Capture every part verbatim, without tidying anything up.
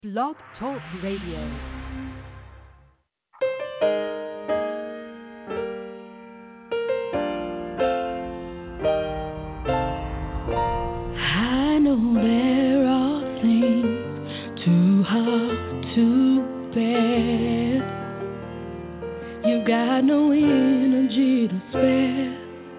Blog Talk Radio. I know there are things too hard to bear. You've got no energy to spare.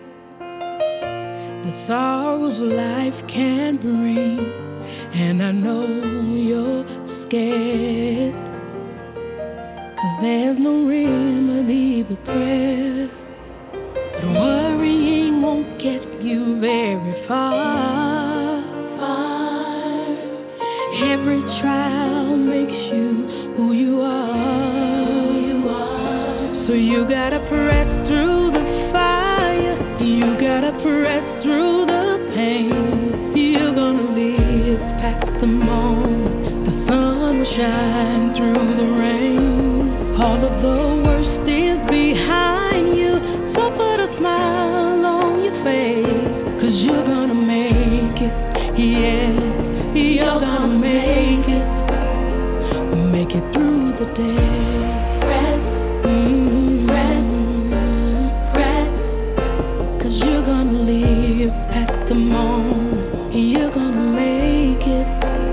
The sorrows life can bring, and I know you're scared. 'Cause there's no remedy but prayer. But worrying won't get you very far. far. Every trial makes you who you are. Who you are. So you gotta press through the fire. You gotta press through the pain. You're gonna live past the moment. The sun will shine through the rain. All of the worst is behind you. So put a smile on your face. 'Cause you're gonna make it. Yeah, you're gonna make it. Make it through the day. Press, mm-hmm. press, press. 'Cause you're gonna live past the moment. You're gonna make it.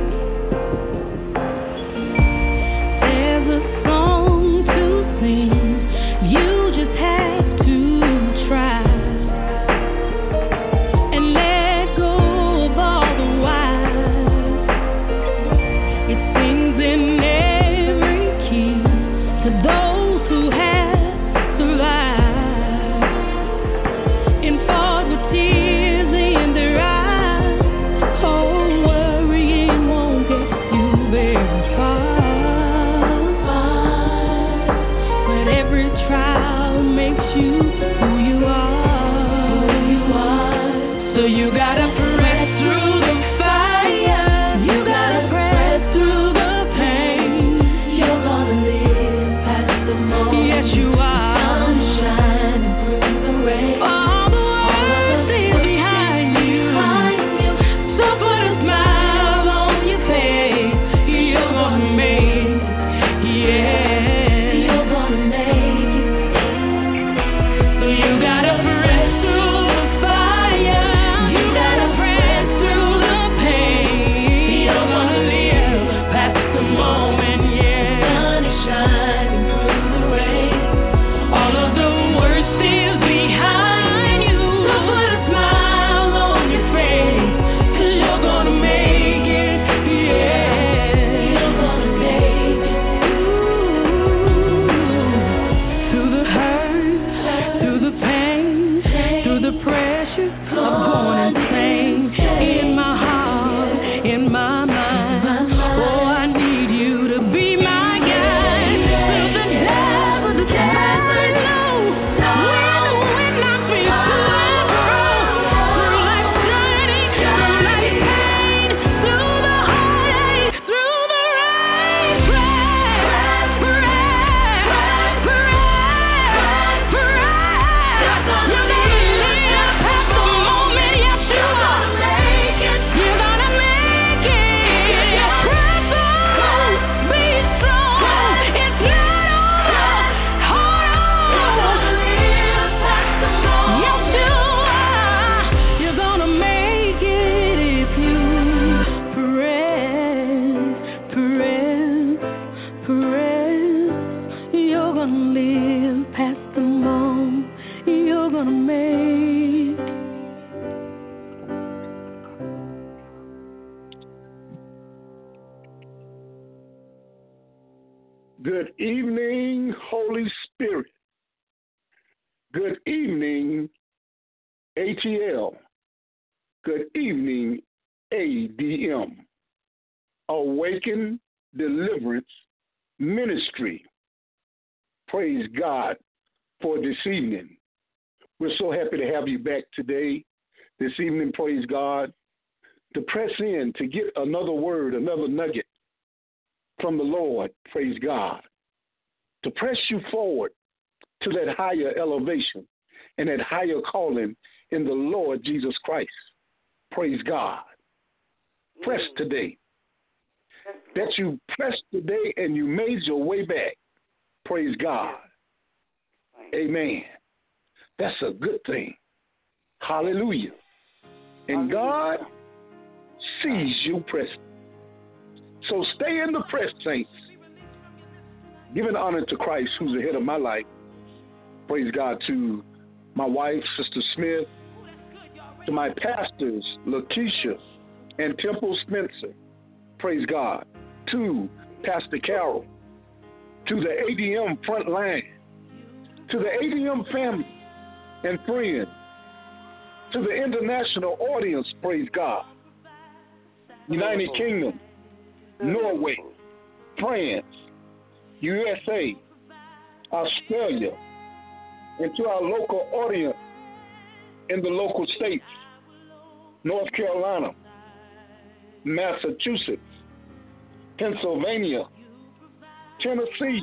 There's a song to sing. You just have to try and let go of all the whys. It sings in every key to those who have survived and fought with tears in their eyes. Oh, worrying won't get you very far. But every trial makes you who you are. Who you are. So you gotta press through the fire. You gotta press through the pain. You're gonna live past the moment. Yes, you are. Sun shining through the rain. All the world is behind you. So put a smile on your face. You're gonna make it. Yeah, you're gonna make it. So you gotta press through the fire. You gotta press through the pain. You're gonna live past the moment. Yeah, sun is shining through the rain. All of the worst is behind you. So put a smile on your face. 'Cause you're gonna make it. Yeah, you're gonna make it. Through the hurt, through the pain, through the pressure of going insane. In my heart, in my mind. Oh, I need you to be my guide. Through the devil, the devil knows. When, when I feel to and fro. Through life's journey, through life's pain, through the heartache, through the rain. Press, press, press, press, press. You're gonna live past the moment. Yes, you are. You're gonna make it. Press on, be strong. It's not over. Hold on. Yes, you are. You're gonna make it if you press, press, press. You're gonna live past the moment. You're gonna make. Good evening, Holy Spirit. Good evening, A T L. Good evening, A D M. Awaken Deliverance Ministry. Praise God for this evening. We're so happy to have you back today, this evening, praise God, to press in, to get another word, another nugget from the Lord, praise God, to press you forward to that higher elevation and that higher calling in the Lord Jesus Christ. Praise God. Press today. that you pressed today and you made your way back. Praise God. Amen. That's a good thing. Hallelujah. And God sees you pressing. So stay in the press, saints. Giving honor to Christ, who's the head of my life. Praise God, to my wife, Sister Smith, to my pastors, Lakeisha and Temple Spencer. Praise God. To Pastor Carol, to the A D M front line, to the A D M family and friends, to the international audience, praise God. United Kingdom, Norway, France, U S A, Australia, and to our local audience in the local states, North Carolina, Massachusetts, Pennsylvania, Tennessee,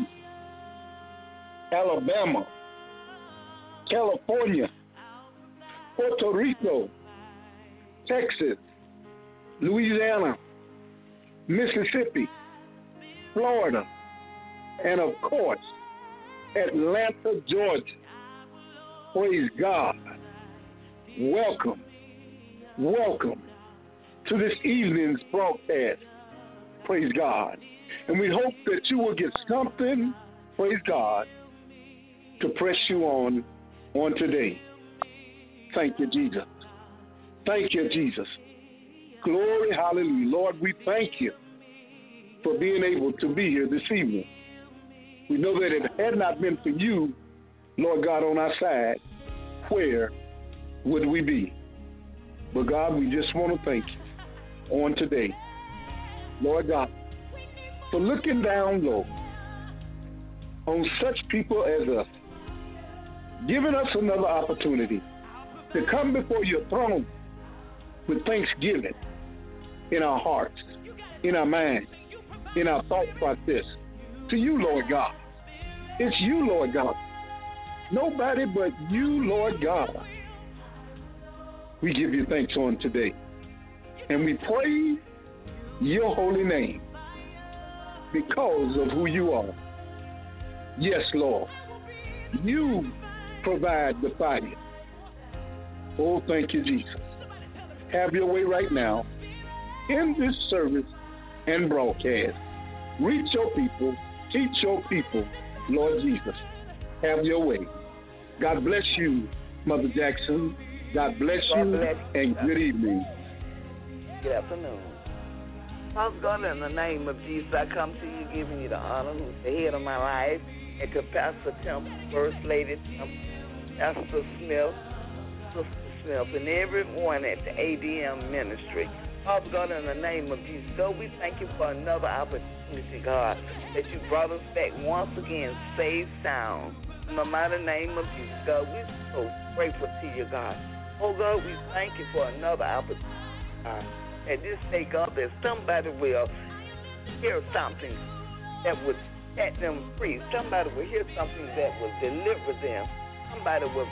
Alabama, California, Puerto Rico, Texas, Louisiana, Mississippi, Florida, and of course, Atlanta, Georgia. Praise God. Welcome, welcome to this evening's broadcast. Praise God. And we hope that you will get something, praise God, to press you on on today. Thank you, Jesus. Thank you, Jesus. Glory, hallelujah. Lord, we thank you for being able to be here this evening. We know that it had not been for you, Lord God, on our side, where would we be? But God, we just want to thank you on today, Lord God, for looking down low on such people as us, giving us another opportunity to come before your throne with thanksgiving in our hearts, in our minds, in our thought process. To you, Lord God. It's you, Lord God. Nobody but you, Lord God. We give you thanks on today. And we praise your holy name because of who you are. Yes, Lord. You provide the fire. Oh, thank you, Jesus. Have your way right now in this service and broadcast. Reach your people, teach your people, Lord Jesus. Have your way. God bless you, Mother Jackson. God bless you, God bless you. And good evening. Good afternoon. Father God, in the name of Jesus, I come to you giving you the honor who's the head of my life, and to Pastor Temple, First Lady Temple, Pastor Smith, Sister Smith, and everyone at the A D M ministry. Father God, in the name of Jesus, God, we thank you for another opportunity, God, that you brought us back once again, safe, sound. In the mighty name of Jesus, God, we're so grateful to you, God. Oh, God, we thank you for another opportunity, God. At this day, God, that somebody will hear something that would set them free. Somebody will hear something that will deliver them. Somebody will,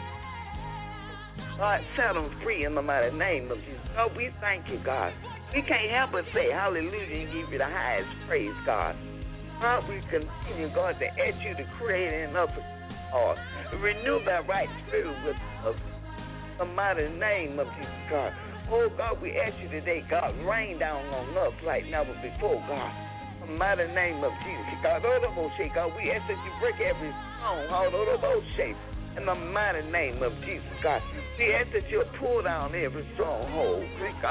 God, set them free in the mighty name of Jesus. God, we thank you, God. We can't help but say hallelujah and give you the highest praise, God. God, we continue, God, to ask you to create in us a heart. Renew that right spirit with us. In the mighty name of Jesus, God. Oh, God, we ask you today, God, rain down on us like never before, God. In the mighty name of Jesus, God. God, we ask that you break every stronghold. In the mighty name of Jesus, God. We ask that you pull down every stronghold.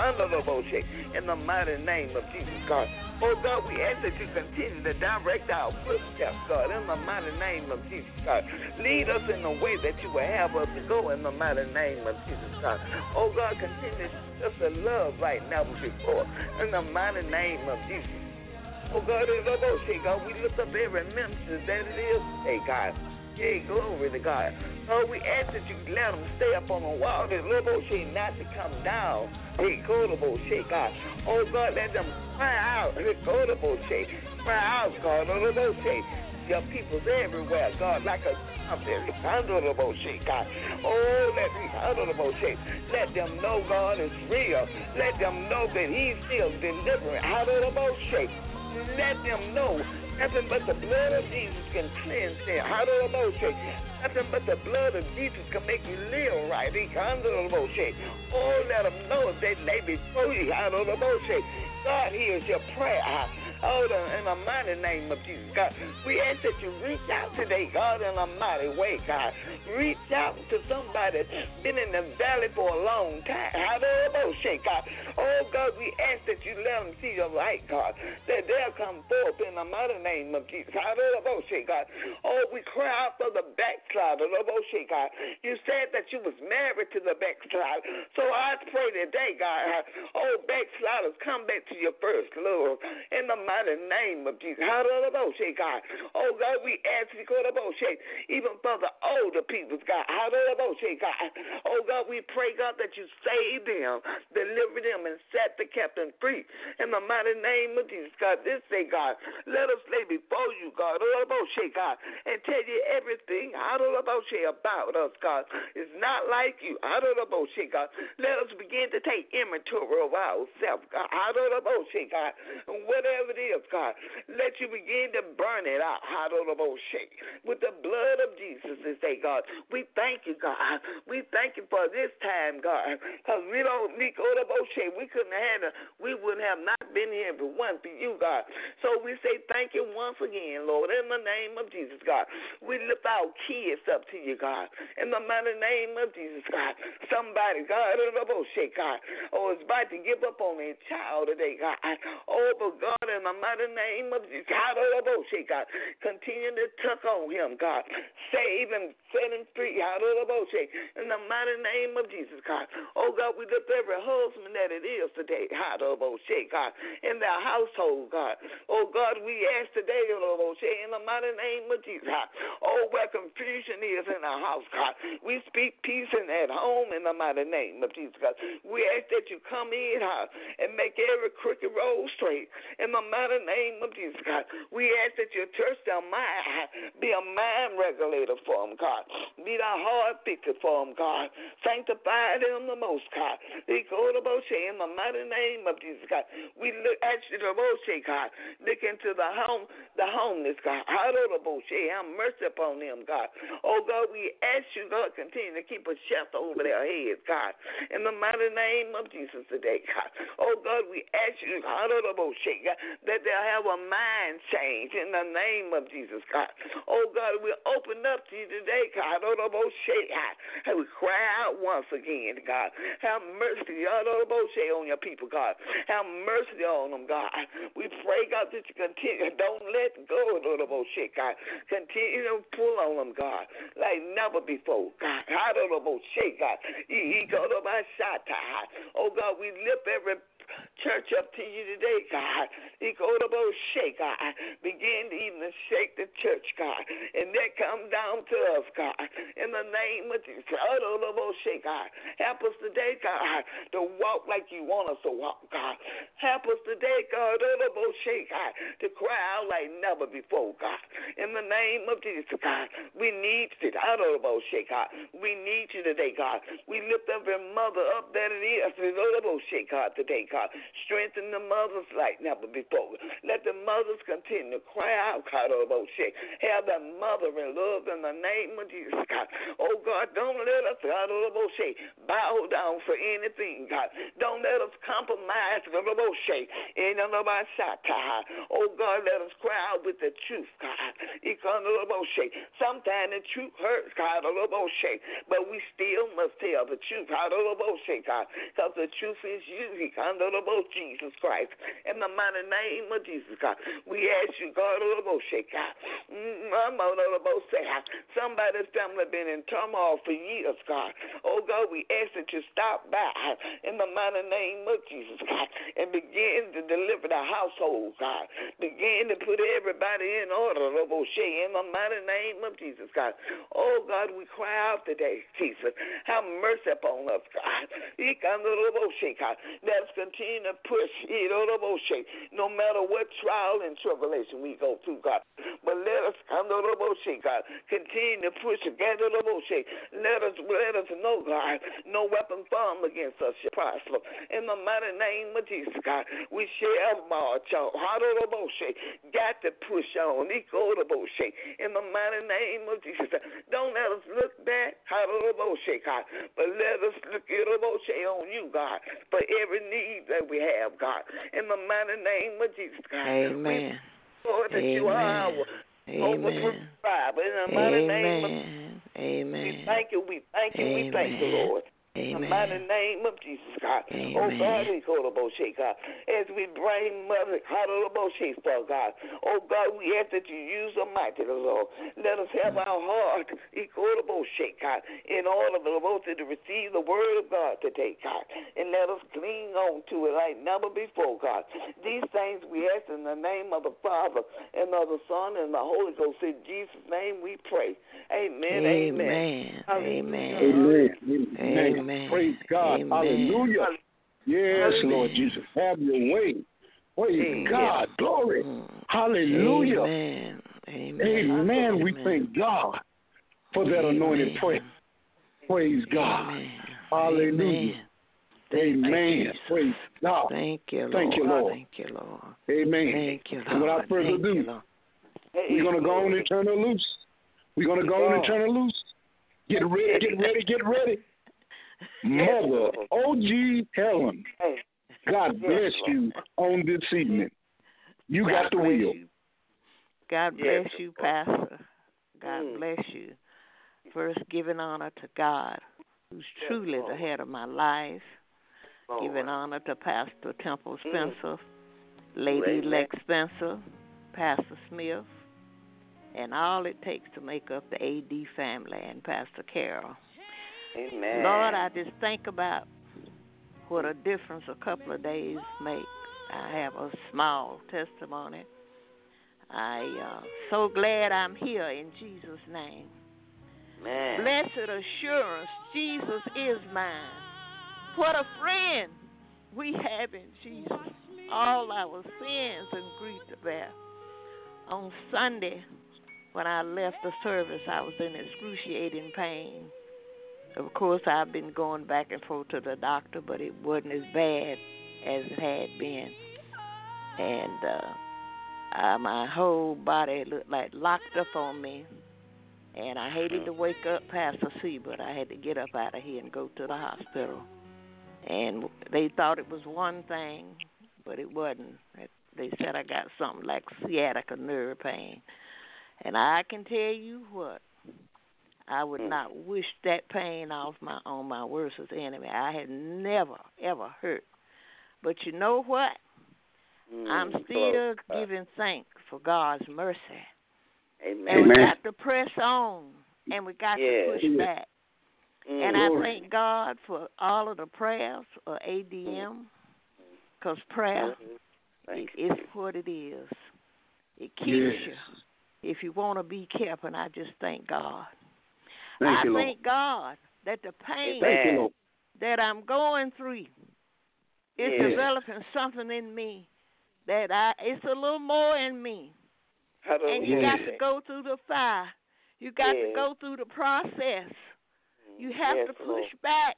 In the mighty name of Jesus, God. Oh, God, we ask that you continue to direct our footsteps, God, in the mighty name of Jesus, God. Lead us in the way that you will have us to go in the mighty name of Jesus, God. Oh, God, continue to us to love right now before in the mighty name of Jesus. Oh, God, God, we lift up every minister that it is today, God. Hey, glory to God. Oh, we ask that you let them stay up on the wall, that little shit not to come down. Hey, go to bullshit, God. Oh, God, let them cry out. Hey, go to bullshit. Cry out, God. Oh, bullshit. Your people's everywhere, God, like a trumpet. Handle the bullshit, God. Oh, let me handle the bullshit. Let them know God is real. Let them know that He's still delivering. Handle the bullshit. Let them know nothing but the blood of Jesus can cleanse them. Nothing but the blood of Jesus can make you live right. Oh, let them know if they lay before you. God hears your prayer. Oh, in the mighty name of Jesus, God, we ask that you reach out today, God, in a mighty way, God. Reach out to somebody that's been in the valley for a long time. God. Oh, God, we ask that you let them see your light, God, that they'll come forth in the mighty name of Jesus. God. Oh, we cry out for the backslider, God. You said that you was married to the backslider. So I pray today, God, oh, backsliders, come back to your first love in the mighty name of Jesus. God. Oh, God, we ask you, even for the older people, God. God. Oh, God, we pray, God, that you save them, deliver them, and set the captain free in the mighty name of Jesus, God. This day, God, let us lay before you, God, God, and tell you everything about us, God. It's not like you, God. Let us begin to take inventory of ourselves, God. God. Whatever it is, God, let you begin to burn it out with the blood of Jesus this day, God. We thank you, God. We thank you for this time, God, because we don't need we couldn't have had it. We wouldn't have not been here if it wasn't for you, God. So we say thank you once again, Lord, in the name of Jesus, God. We lift our kids up to you, God, in the mighty name of Jesus, God. Somebody, God, God, oh, is about to give up on their child today, God. Oh, but God, in the mighty name of Jesus, God, God, continue to tuck on him, God. Save him, set him free, God, in the mighty name of Jesus, God. Oh, God, we lift every husband that it is today, God, in their household, God. Oh, God, we ask today, in the mighty name of Jesus, God. Oh, where confusion is in our house, God. We speak peace in that home in the mighty name of Jesus, God. We ask that you come in, God, and make every crooked road straight in the mighty name of Jesus, God. We ask that you touch their mind, be a mind regulator for them, God. Be the heart fixer for them, God. Sanctify them the most, God. In the mighty name of Jesus, God. We look at you, the most, God. Look into the home, the homeless, God. Have mercy upon them, God. Oh, God, we ask you, God, continue to keep a shelter over their heads, God. In the mighty name of Jesus today, God. Oh, God, we ask you, God, that they'll have a mind change in the name of Jesus, God. Oh, God, we open up to you today, God. And we cry out once again, God. Have mercy, God, on your people, God. Have mercy on them, God. We pray, God, that you continue. Don't let go, God. Continue to pull on them, God, like never before, God. God. Oh, God, we lift every church up to you today, God. God. Begin to even shake the church, God. And that comes down to us, God. In the name of Jesus. God. Help us today, God, to walk like you want us to walk, God. Help us today, God, to cry out like never before, God. In the name of Jesus, God. We need you, God. We need you today, God. We lift every mother up that it is, God, today, God. Strengthen the mothers like never before. Let the mothers continue to cry out, God, have the mother in love in the name of Jesus, God. Oh, God, don't let us, God, bow down for anything, God. Don't let us compromise, God. Oh, God, let us cry out with the truth, God. Sometimes the truth hurts, God, but we still must tell the truth, God, because the truth is you, Jesus Christ. In the mighty name of Jesus, God, we ask you, God, somebody's family been in turmoil for years, God. Oh, God, we ask that you stop by in the mighty name of Jesus, God, and begin to deliver the household, God. Begin to put everybody in order, In the mighty name of Jesus, God. Oh, God, we cry out today, Jesus. Have mercy upon us, God. God. Let us continue to push, no matter what trial and tribulation we go through, God. But let us, God, continue to push again. Let us, let us know, God, no weapon formed against us shall prosper. In the mighty name of Jesus, God, we shall march on. Got to push on. In the mighty name of Jesus, don't let us look back, God, but let us look on you, God, for every need that we have, God. In the mighty name of Jesus, God. Amen. We Lord, that Amen. you are our Amen. In the mighty Amen. name of Amen. we thank you, we thank you, we thank you, Lord. Amen. In the mighty name of Jesus, God. Amen. Oh, God, we go to Moshe, God. As we bring Mother, God, to Moshe, for God. Oh, God, we ask that you use the mighty, Lord. Let us have our heart, go to Moshe, God, in order, Lord, to receive the word of God today, God. And let us cling on to it like never before, God. These things we ask in the name of the Father and of the Son and the Holy Ghost. In Jesus' name we pray. Amen. Amen. Amen. Amen. Amen. Amen. Amen. Praise God. Amen. Hallelujah. Yes, Amen. Lord Jesus. Have your way. Praise Amen. God. Glory. Mm. Hallelujah. Amen. Amen. Amen. We Amen. thank God for that Amen. anointed prayer. Praise God. Amen. Hallelujah. Amen. Amen. Praise God. Thank you, Lord. Thank you, Lord. Thank you, Lord. Amen. Thank you, Lord. And without further Thank ado, you, Lord. we're going to go on and turn her loose. We're going to go on and turn her loose. Get ready, get ready, get ready. Mother O G Helen, God bless you on this evening. You got the wheel. You. God bless you, Pastor. God bless you. First, giving honor to God, who's truly the head of my life. Giving honor to Pastor Temple Spencer, Lady Lex Spencer, Pastor Smith, and all it takes to make up the A D family and Pastor Carol. Amen. Lord, I just think about what a difference a couple of days make. I have a small testimony. I uh, so glad I'm here in Jesus' name. Man. Blessed assurance, Jesus is mine. What a friend we have in Jesus. All our sins and grief to bear. On Sunday, when I left the service, I was in excruciating pain. Of course, I've been going back and forth to the doctor, but it wasn't as bad as it had been. And uh, uh, my whole body looked like locked up on me. And I hated to wake up Pastor C, but I had to get up out of here and go to the hospital. And they thought it was one thing, but it wasn't. They said I got something like sciatica nerve pain. And I can tell you what, I would not wish that pain off my on my worst enemy. I had never, ever hurt. But you know what? Mm, I'm still close. giving thanks for God's mercy. Amen. And we got to press on, and we got yeah. to push back. Mm, and Lord. I thank God for all of the prayers of A D M, because prayer mm, is what it is. It keeps yes. you if you want to be kept, and I just thank God. Thank I you, thank Lord. God that the pain thank you, Lord. that I'm going through is yes. developing something in me that I it's a little more in me. And you yes. got to go through the fire. You got yes. to go through the process. You have yes, to push Lord. back.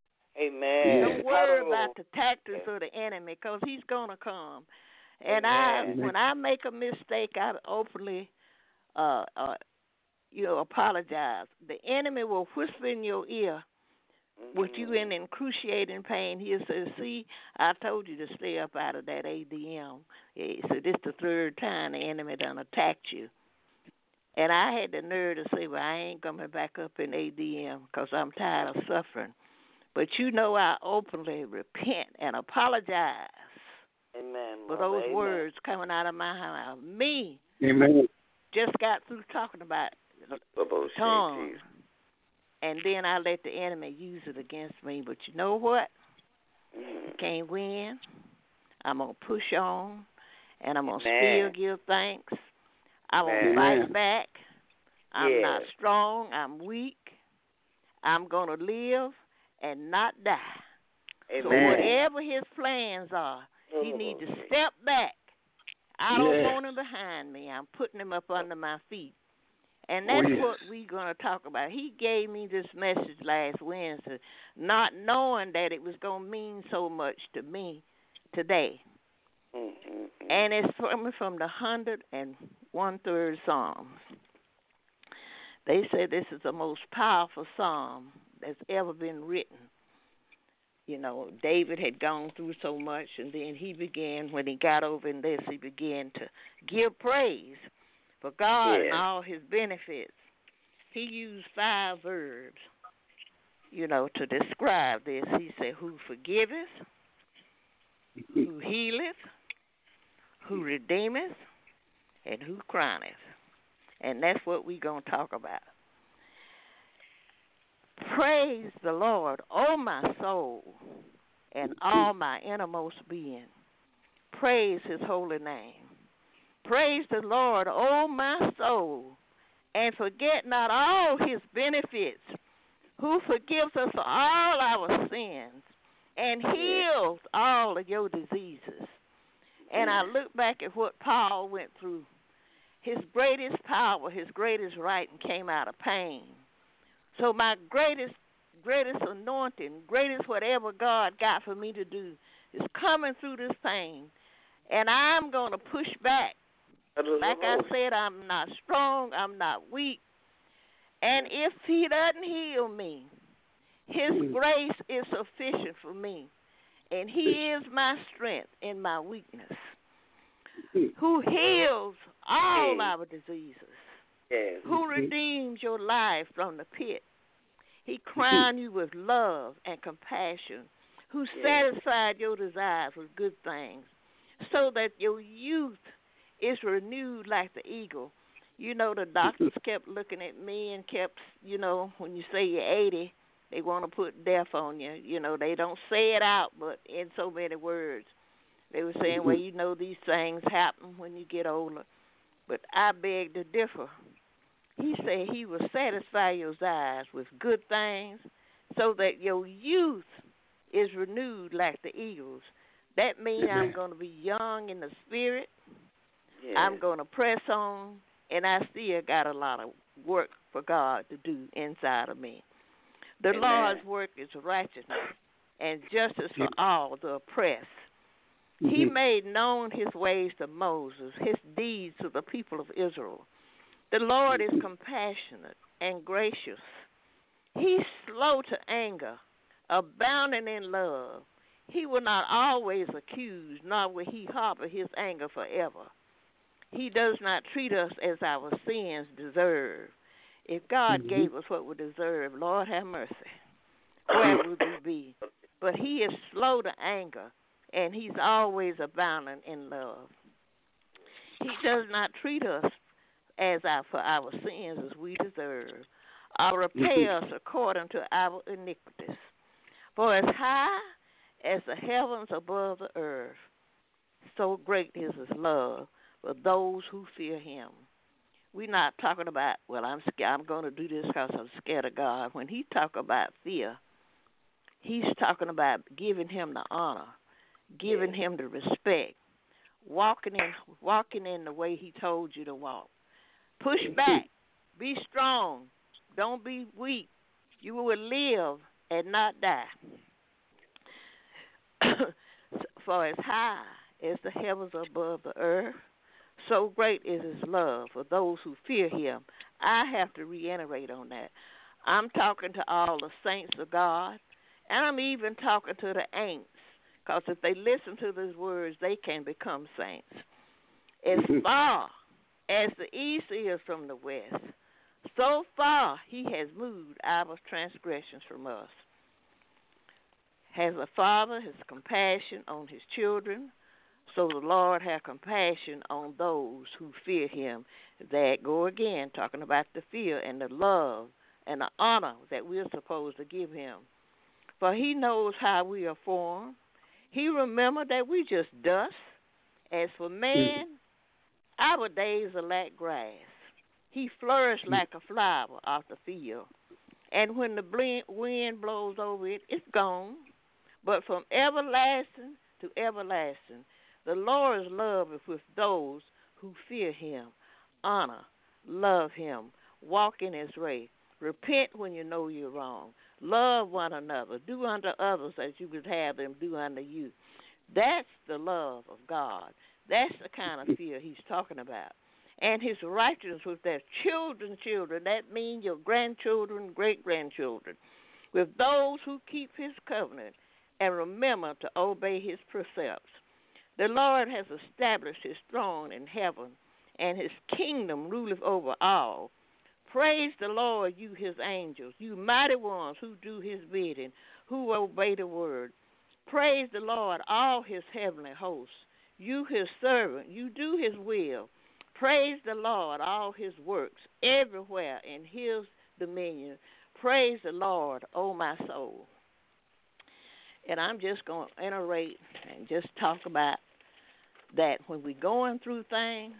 Amen. Don't worry about the tactics of the enemy, because he's going to come. And Amen. I, when I make a mistake, I openly, uh, uh, you know, apologize. The enemy will whisper in your ear mm-hmm. with you in excruciating pain. He'll say, see, I told you to stay up out of that A D M. So this is the third time the enemy done attacked you. And I had the nerve to say, well, I ain't coming back up in A D M because I'm tired of suffering. But you know I openly repent and apologize Amen, for Mother, those amen. words coming out of my mouth. Me Amen. just got through talking about tongue, and then I let the enemy use it against me. But you know what? Mm-hmm. Can't win. I'm going to push on, and I'm going to still give thanks. I won't Amen. fight back. I'm Yes. not strong. I'm weak. I'm going to live and not die. So Amen. whatever his plans are, he needs to step back. I don't Yes. want him behind me. I'm putting him up under my feet. And Oh, that's yes. what we're going to talk about. He gave me this message last Wednesday, not knowing that it was going to mean so much to me today. Mm-hmm. And it's from, from the one hundred one-third Psalms. They say this is the most powerful psalm that's ever been written. You know, David had gone through so much, and then he began, when he got over in this, he began to give praise for God Yes. and all his benefits. He used five verbs, you know, to describe this. He said, who forgiveth, who healeth, who redeemeth, and who crowneth. And that's what we're going to talk about. Praise the Lord, O my soul, and all my innermost being. Praise his holy name. Praise the Lord, O my soul, and forget not all his benefits, who forgives us all our sins and heals all of your diseases. And I look back at what Paul went through. His greatest power, his greatest writing came out of pain. So my greatest, greatest anointing, greatest whatever God got for me to do is coming through this pain. And I'm going to push back. Like I said, I'm not strong, I'm not weak. And if he doesn't heal me, his grace is sufficient for me. And he is my strength in my weakness, who heals all our diseases, Yes. who redeems your life from the pit. He crowned you with love and compassion, who satisfied your desires with good things, so that your youth is renewed like the eagle. You know, the doctors kept looking at me and kept, you know, when you say you're eighty, they want to put death on you. You know, they don't say it out, but in so many words. They were saying, well, you know, these things happen when you get older. But I beg to differ. He said he will satisfy your eyes with good things so that your youth is renewed like the eagles. That means I'm going to be young in the spirit. Yes. I'm going to press on, and I still got a lot of work for God to do inside of me. The Amen. Lord's work is righteousness and justice for all the oppressed. He made known his ways to Moses, his deeds to the people of Israel. The Lord is compassionate and gracious. He's slow to anger, abounding in love. He will not always accuse, nor will he harbor his anger forever. He does not treat us as our sins deserve. If God mm-hmm. gave us what we deserve, Lord have mercy, where would we be? But he is slow to anger, and he's always abounding in love. He does not treat us as our, for our sins as we deserve, or repay us according to our iniquities. For as high as the heavens above the earth, so great is his love for those who fear him. We're not talking about, well, I'm scared, I'm going to do this because I'm scared of God. When he talk about fear, he's talking about giving him the honor, giving him the respect, walking in, walking in the way he told you to walk. Push back, be strong, don't be weak. You will live and not die. For as high as the heavens above the earth, so great is his love for those who fear him. I have to reiterate on that. I'm talking to all the saints of God, and I'm even talking to the ain'ts, because if they listen to these words, they can become saints. As far as the east is from the west, so far he has moved our transgressions from us. Has a father has compassion on his children, so the Lord have compassion on those who fear him. That go again, talking about the fear and the love and the honor that we're supposed to give him. For he knows how we are formed. He remembered that we just dust. As for man, Our days are like grass. He flourished like a flower off the field. And when the wind blows over it, it's gone. But from everlasting to everlasting, the Lord's love is with those who fear him, honor, love him, walk in his way, repent when you know you're wrong, love one another, do unto others as you would have them do unto you. That's the love of God. That's the kind of fear he's talking about. And his righteousness with their children's children, that means your grandchildren, great-grandchildren, with those who keep his covenant and remember to obey his precepts. The Lord has established his throne in heaven, and his kingdom ruleth over all. Praise the Lord, you his angels, you mighty ones who do his bidding, who obey the word. Praise the Lord, all his heavenly hosts, you his servant, you do his will. Praise the Lord, all his works, everywhere in his dominion. Praise the Lord, O my soul. And I'm just going to iterate and just talk about that when we're going through things,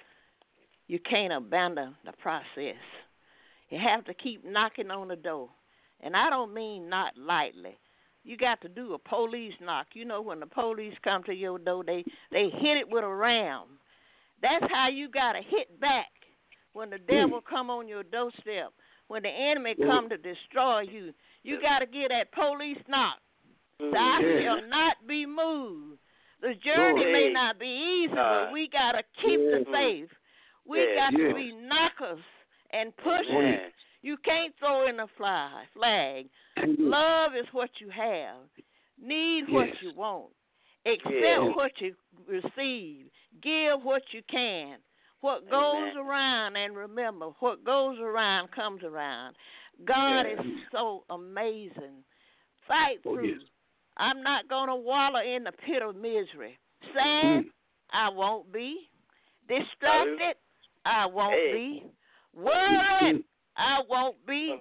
you can't abandon the process. You have to keep knocking on the door. And I don't mean not lightly. You got to do a police knock. You know, when the police come to your door, they, they hit it with a ram. That's how you got to hit back when the devil come on your doorstep, when the enemy come to destroy you. You got to get that police knock. Thou shall not be moved. The journey may not be easy, but we got to keep the faith. We got to be knockers and pushers. You can't throw in a fly, flag. Love is what you have. Need what you want. Accept what you receive. Give what you can. What goes around, and remember, what goes around comes around. God is so amazing. Fight through. I'm not going to wallow in the pit of misery. Sad, I won't be. Distracted, I won't be. Worried, I won't be.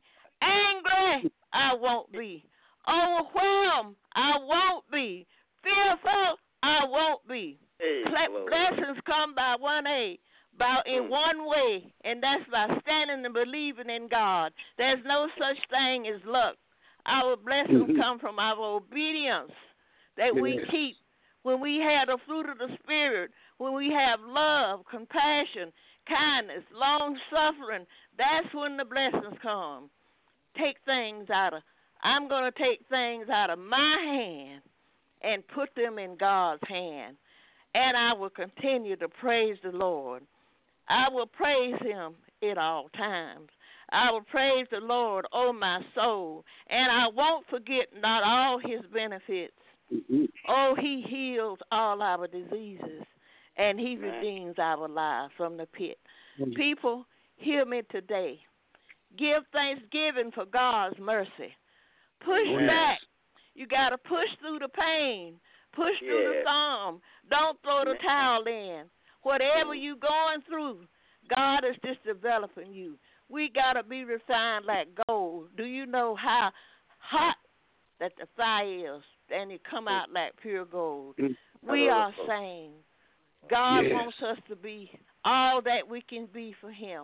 Angry, I won't be. Overwhelmed, I won't be. Fearful, I won't be. Blessings come by one aid, by in one way, and that's by standing and believing in God. There's no such thing as luck. Our blessings come from our obedience that we keep when we have the fruit of the Spirit, when we have love, compassion, kindness, long-suffering. That's when the blessings come. Take things out of, I'm going to take things out of my hand and put them in God's hand. And I will continue to praise the Lord. I will praise him at all times. I will praise the Lord, oh my soul, and I won't forget not all his benefits. Mm-hmm. Oh, he heals all our diseases, and he redeems our lives from the pit. Mm-hmm. People, hear me today. Give thanksgiving for God's mercy. Push yeah. back. You got to push through the pain. Push yeah. through the storm. Don't throw the towel in. Whatever you're going through, God is just developing you. We got to be refined like gold. Do you know how hot that the fire is? And it come out like pure gold. We are saying God yes. wants us to be all that we can be for him.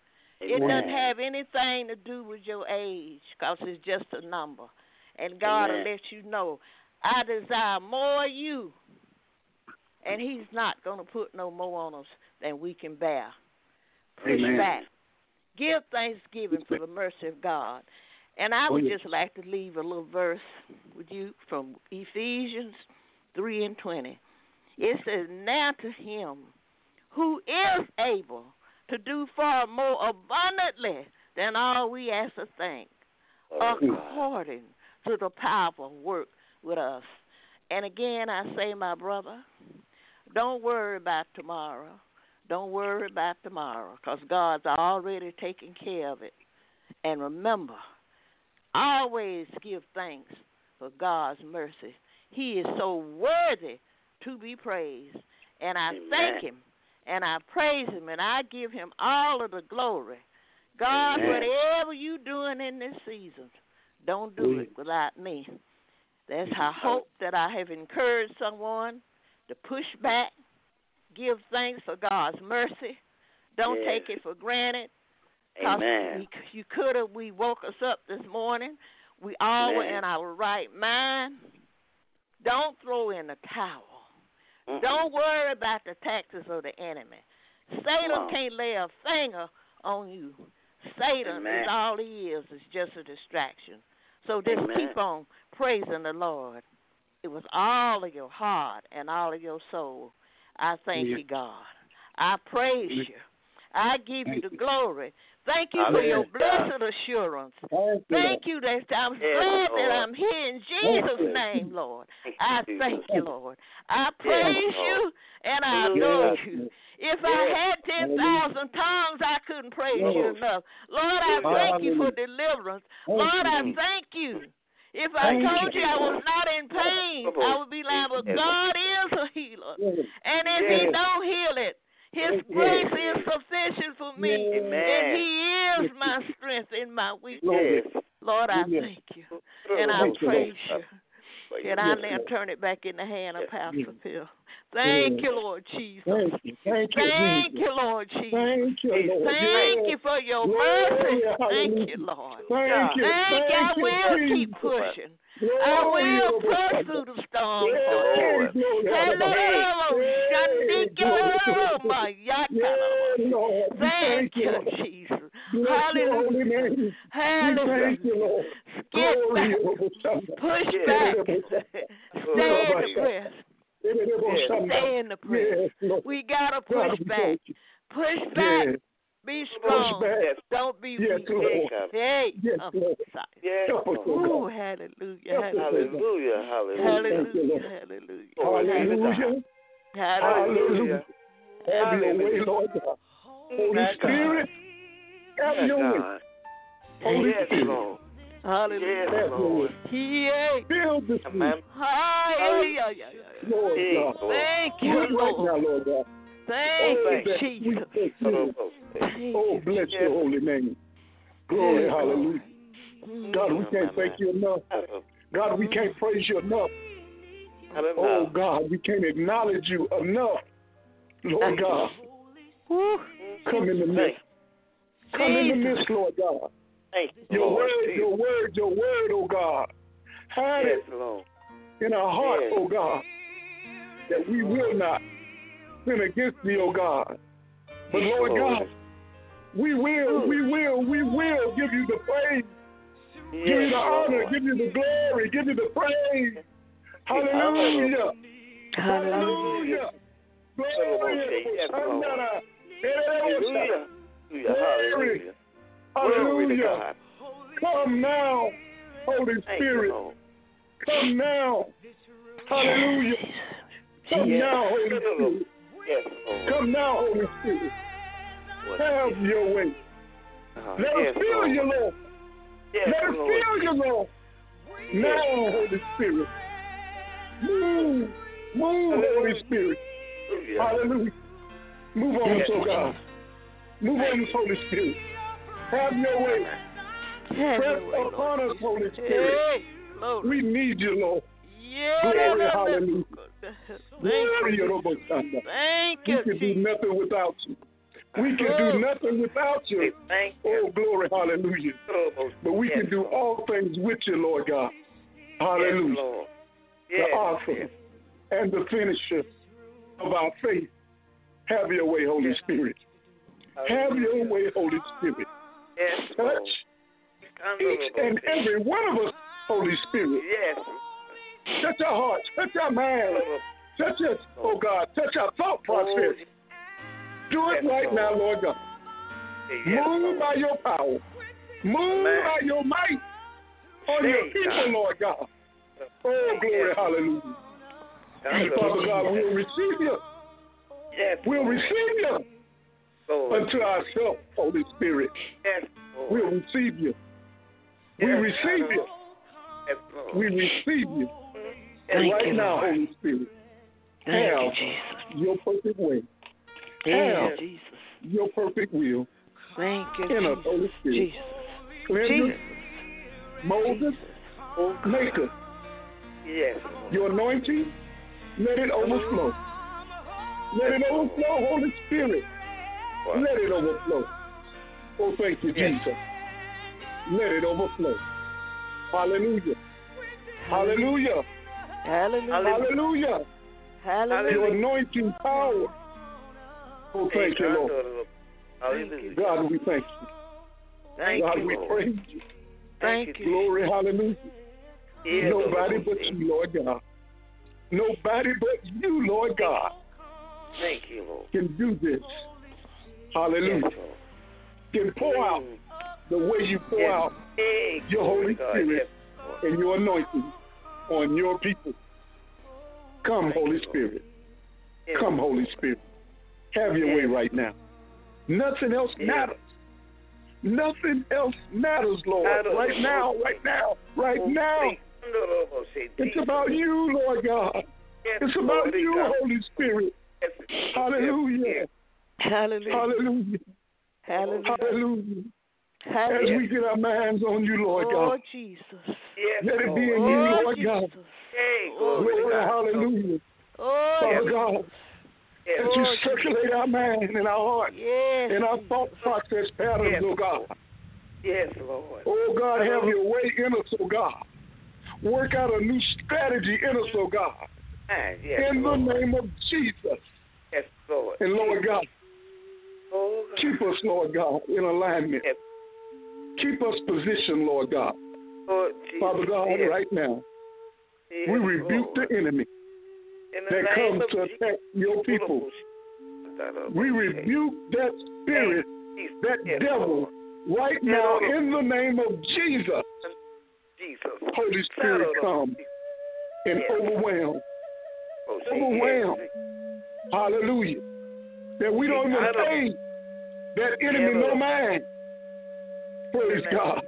It Amen. Doesn't have anything to do with your age because it's just a number. And God Amen. Will let you know, I desire more of you. And he's not going to put no more on us than we can bear. Push Amen. Back. Give thanksgiving for the mercy of God. And I would just like to leave a little verse with you from Ephesians three and twenty. It says, now to him who is able to do far more abundantly than all we ask or think, according to the powerful work with us. And again, I say, my brother, don't worry about tomorrow. Don't worry about tomorrow because God's already taken care of it. And remember, always give thanks for God's mercy. He is so worthy to be praised. And I Amen. Thank him, and I praise him, and I give him all of the glory. God, Amen. Whatever you're doing in this season, don't do it without me. That's I hope that I have encouraged someone to push back, give thanks for God's mercy. Don't yes. take it for granted. Amen. We, you could have. We woke us up this morning. We all Amen. were in our right mind. Don't throw in the towel. Mm-hmm. Don't worry about the taxes of the enemy. Satan can't lay a finger on you. Satan Amen. is all he is. It's just a distraction. So just Amen. keep on praising the Lord. It was all of your heart and all of your soul. I thank yeah. you, God. I praise yeah. you. I give you the glory. Thank you for your blessed assurance. Thank you that I'm glad that I'm here in Jesus' name, Lord. I thank you, Lord. I praise you and I adore you. If I had ten thousand tongues, I couldn't praise you enough. Lord, I thank you for deliverance. Lord, I thank you. If I told you I was not in pain, I would be like, well, God is a healer. And if he don't heal it, his grace is sufficient for me, Amen. And he is my strength in my weakness. Lord, I thank you, and I praise you. And I now turn it back in the hand of Pastor Phil. Thank you, Lord Jesus. Thank you, Thank you, Thank you Lord Jesus. Thank you, Lord. Thank you for your mercy. Thank you, Lord. Thank you. Thank you. I will keep pushing. I will push through the storm. Thank you, Jesus. Hallelujah. Hallelujah. Skip back. Push back. Stay in the press. Stay in the press. We got to push back. Push back. Be strong. Don't be weak. Hey. Yes, Lord. Yes, Ooh, hallelujah. Hallelujah. Hallelujah. Hallelujah. Hallelujah. Hallelujah. Have your way, Lord God. Holy Spirit, have your way. Holy Spirit. Hallelujah. Yes, Build this week. Hallelujah. Lord God. Thank you, Lord. Right now, Lord God. Thank oh, you, Jesus. Oh, bless your holy name. Glory, hallelujah. God, we can't thank you enough. God, we can't praise you enough. Oh, God, we can't acknowledge you enough. Lord God, come in the midst. Come in the midst, Lord God. Your word, your word, your word, oh God. Hide it in our heart, oh God, that we will not sin against thee, oh God. But Lord God, we will, we will, we will give you the praise, give you the honor, give you the glory, give you the praise. Hallelujah. Hallelujah. Hallelujah. Hallelujah. Hallelujah. Hallelujah. Come now, Holy Spirit. Come now. Hallelujah. Come now, Holy Spirit. Come now, Holy Spirit. Have your way. Let us feel you, Lord. Let us feel you, Lord. Now, Holy Spirit. Move. Move, Holy Spirit. Hallelujah. Move on us, oh God. Move on us, Holy Spirit. Have your way. Press upon us, Holy Spirit. We need you, Lord. Glory, hallelujah. Glory, Thank you. We can do nothing without you. We can do nothing without you. Oh, glory, hallelujah. But we can do all things with you, Lord God. Hallelujah. The author and the finisher of our faith. Have your way, Holy Spirit. Have your way, Holy Spirit. Touch each and every one of us, Holy Spirit. Touch our hearts, touch our minds, touch us, oh God, touch our thought process. Do it right now, Lord God. Move by your power. Move by your might on your people, Lord God. Oh, glory, hallelujah. And Father God, we'll receive you. We'll receive you unto ourselves, Holy Spirit. We'll receive you. We receive you. We receive you. And right now, Holy Spirit, have your perfect way. Have your perfect will. Thank you, in us, Holy Spirit. Cleanse us, mold us, make us. Your anointing, let it overflow. Let it overflow, Holy Spirit. Let it overflow. Oh, thank you, Jesus. Let it overflow. Hallelujah. Hallelujah. Hallelujah. Hallelujah. Hallelujah. Your anointing power. Oh, thank you, Lord. Hallelujah. God, we thank you. Thank God, you, we Lord. praise you. Thank you. Glory, hallelujah. Yes, Nobody Lord. but you, Lord God. Nobody but you, Lord God, Thank you, Lord. can do this. Hallelujah. Yes, Lord. Can pour out Mm. the way you pour Yes. out Hey, your glory Holy to God. Spirit Yes, Lord. and your anointing on your people. Come, Thank Holy you, Lord. Spirit. Yes, Come, Lord. Holy Spirit. Have your Yes. way right now. Nothing else Yes. matters. Nothing else matters, Lord. I don't Right know. now, right now, right Oh, now. please. No, no, no, say It's Jesus. about you, Lord God. Yes, It's Lord, about you, God. Holy Spirit. Yes. Hallelujah. Yes. Hallelujah. Hallelujah. Hallelujah. Hallelujah. As Hallelujah. we get our minds on you, Lord Oh, God. Jesus. Yes, Let it be in Lord. you, Oh, Lord God. Jesus. Hey, Oh, glory to Glory, God. hallelujah. Oh, Father Jesus. God, Yes. as Oh, you circulate our mind and our heart Yes. and our Jesus. thought process patterns, Yes. oh God. Yes, Lord. Oh God, have your way in us, oh God. Work out a new strategy in us, oh God. Ah, yes, In the Lord. name of Jesus. Yes, Lord. And Lord God, Oh, God. keep us, Lord God, in alignment. Yes. Keep us positioned, Lord God. Lord Jesus. Father God, Yes. right now, Yes, we rebuke Lord. the enemy In the that name comes of to Jesus. attack your people. We rebuke that spirit, that Yes, devil, Lord. right Yes, now Lord. in the name of Jesus. Jesus. Holy Spirit, come and Yes. overwhelm, Oh, overwhelm. yes. Hallelujah. That we don't even pay that enemy no mind. Praise God.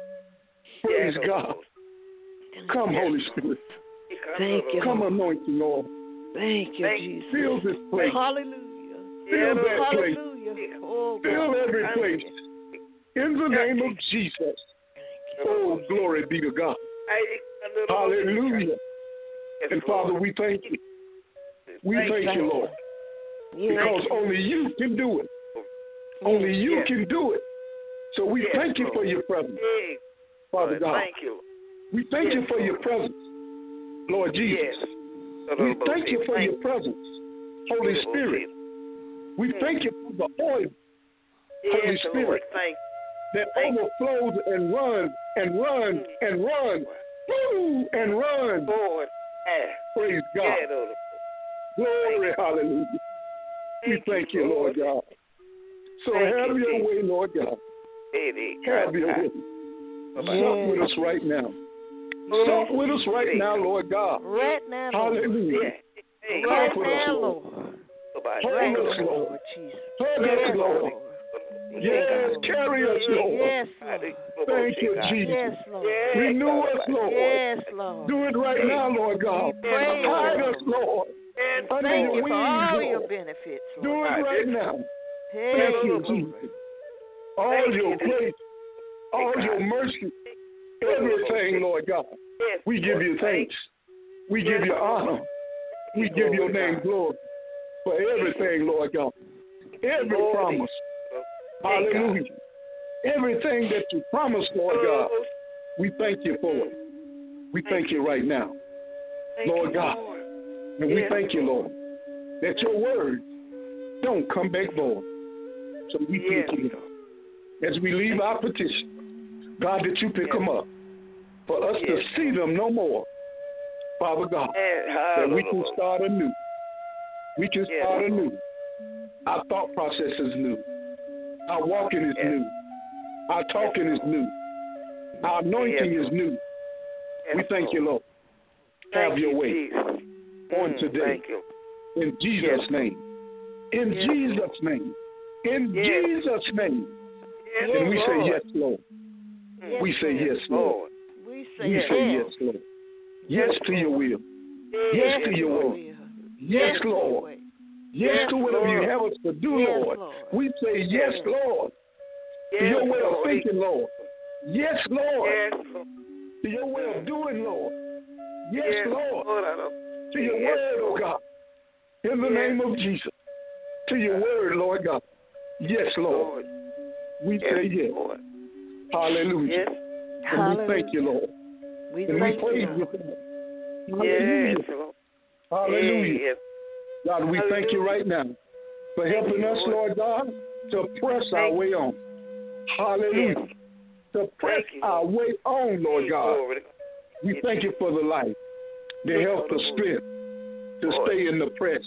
Praise Yes, God. Lord. Come, Yes, Holy Lord. Spirit. Thank you, Come, Lord. anointing, Lord. Thank you, Thank Jesus. Fill this place. Hallelujah. Fill that place. Hallelujah. Oh, Fill God. every place. In the name of Jesus. Oh, glory be to God. Hallelujah. And Father, we thank you. We thank you, Lord. Because only you can do it. Only you Yes. can do it. So we Yes, thank you Lord. for your presence, Hey, Father Lord, God. thank you. We thank you Yes, for your Lord. presence, Lord Jesus. Yes. We thank you for your presence, Holy Spirit. We thank you for the oil, Yes, Holy Spirit, Lord, thank that thank overflows and runs and runs and runs, woo, and runs. Lord. Yes. Praise God. Yeah, Lord. Glory, hallelujah. We thank you, Lord God. So Thank have you, your Jesus. way, Lord God. Hey, Have your way. Sup with us right now. Sup with us right now, Lord God. Right now, Lord. Hallelujah. Yeah. Hey, Right Sup with us, now, Lord. Lord. somebody. Right Hold us, now, Lord. Lord Jesus. Hug Yes, us, Lord. Lord. Yes, carry us, Lord. Yes, Lord. Thank you, Jesus. Yes, Lord. Renew us, Lord. Yes, Lord. Do it right now, Lord God. We praise Hide you, us, Lord. And Under Thank your you for wings, all your Lord. benefits, Do Lord. it right now. Hey, Thank you, glory. Jesus. All Thank your you, grace, all your mercy, everything, Lord God. yes, We give you thanks. We give you honor. We give your name glory for everything, Lord God. Every promise. Hallelujah. Everything that you promised, Lord God, we thank you for it. We thank you right now, Lord God. And we thank you, Lord, that your word don't come back void. So we thank you as we leave our petition, God, that you pick them up for us to see them no more. Father God, that we can start anew. We can start anew. Our thought process is new. Our walking is new. Our talking is new. Our anointing is new. We thank you, Lord. Have your way on today. In Jesus' name. In Jesus' name. In Jesus' name. And we say yes, Lord. We say yes, Lord. We say We yes. say yes, Lord. Yes to your will. Yes to your way. Yes, Lord. Yes to whatever you have us to do, Lord. We say yes, Lord. To your way of thinking, Lord. Yes, Lord. To your way of doing, Lord. Yes, Lord. To your word, oh God. In the yes. name of Jesus. To your word, Lord God. Yes, Lord. We yes, say yes. Lord. Hallelujah. Yes. And Hallelujah. we thank you, Lord. We And we thank praise you. you for that. Hallelujah. Yes, Lord. Hallelujah. Yes. God, we thank you right now for helping us, Lord God, to press our way on. Hallelujah. Yes. To press Thank you, our Lord. way on, Lord God. Glory to God. We thank you for the life, the Yes, health, the Lord. strength to Lord. stay in the press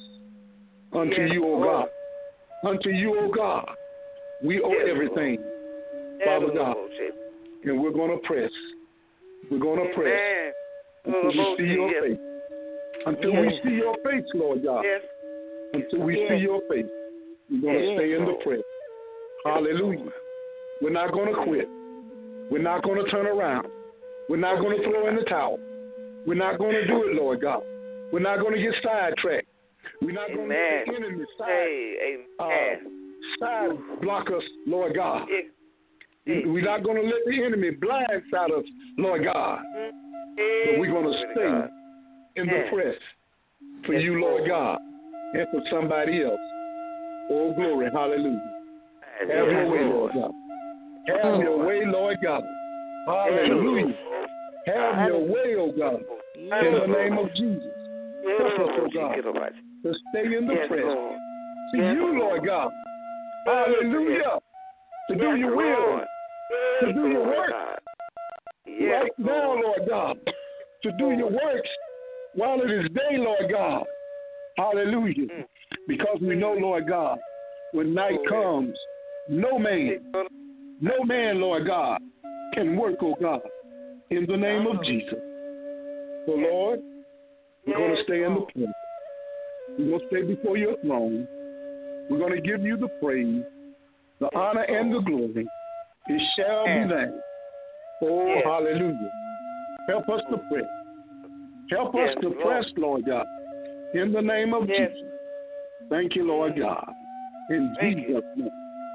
unto Yes, you, O Lord. God. Unto you, O God. We owe Yes, everything, Lord. Father Yes, God. Lord. And we're going to press. We're going to press Amen. until we see your Yes. face. Until Yes. we see your face, Lord God. Yes. Until we Yes. see your face, we're going to Yes, stay in the Lord. press. Hallelujah. We're not going to quit. We're not going to turn around. We're not going to throw in the towel. We're not going to do it, Lord God. We're not going to get sidetracked. We're not going to let the enemy side, Hey, amen. uh, side block us, Lord God. Yes. Hey. We're not going to let the enemy blindside us, Lord God. But we're going to stay in the Yes. press for Yes, you, Lord God, and for somebody else. Oh, glory. Hallelujah. Have Yes, your way, Lord. Lord God. Have your way, Lord God. Hallelujah. Have your way, oh God. In the name of Jesus. Help us, oh God, to stay in the Yes, press. Lord. To Yes, you, Lord God. Hallelujah. To do Yes, your will. Lord. To do your Lord work. God. Yes, Right now, Lord God. To do your works while it is day, Lord God. Hallelujah. Mm. Because we know, Lord God, when night comes, no man, no man, Lord God, can work, oh God, in the name of Jesus. So, Lord, we're going to stay in the place. We're going to stay before your throne. We're going to give you the praise, the honor, and the glory. It shall be done. Oh, Yes. hallelujah. Help us to press. Help us Yes, to Lord. press, Lord God, in the name of Yes. Jesus. Thank you, Lord God. In Thank Jesus' name.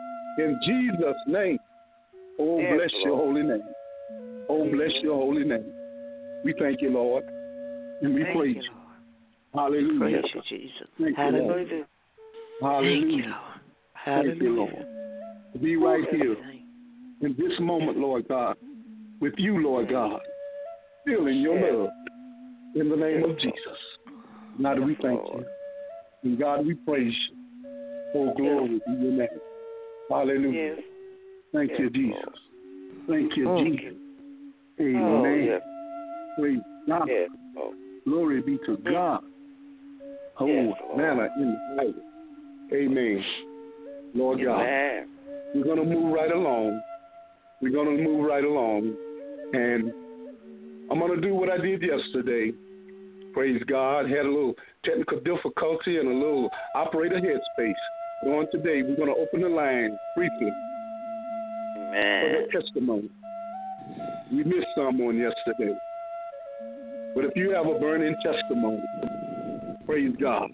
In Jesus' name. Oh, Yes, bless your Lord. holy name. Oh, bless your holy name. We thank you, Lord, and we Thank praise you, you. Lord. Hallelujah. Praise you, Jesus. Thank you, Hallelujah. Lord. Thank you, Hallelujah. Lord. Thank you, Hallelujah. Lord. To be right here Thank in this moment, Lord God, with you, Lord God, feeling your Yes. love in the name of Jesus. God, we thank you. And God, we praise you. Oh, glory to your name. Hallelujah. Yes. Thank Yes, you, Jesus. Thank you, Mm. Jesus. Oh, Amen. yes. Praise God. Yes. Oh, Glory be to God. Oh, Yes, Lord. manna in the Bible. Amen. Lord God, amen. we're going to move right along. We're going to move right along. And I'm going to do what I did yesterday. Praise God. Had a little technical difficulty and a little operator headspace. But on today, we're going to open the line briefly for Amen. the testimony. We missed someone yesterday. But if you have a burning testimony, praise God.